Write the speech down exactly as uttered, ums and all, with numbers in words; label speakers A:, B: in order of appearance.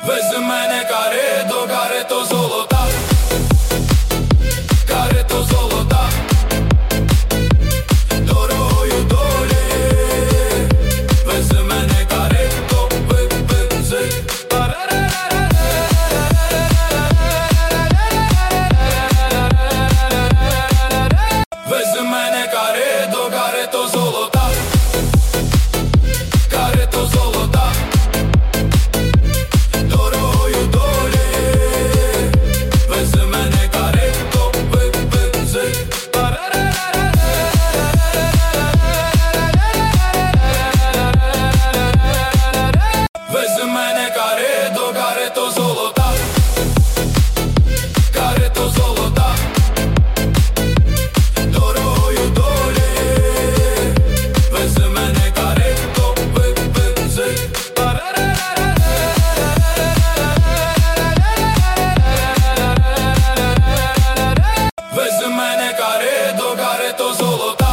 A: Вези мене карето, карето золота, карето золота, дорогою долі. Вези мене карето, вези. Вези мене карето, карето золота, карето золота, дорогою долі. Вези мене карето, вези. Вези мене карето, карето золота, карето золота, дорогою долі. Вези мене карето, вези. Вези мене карето, карето золота.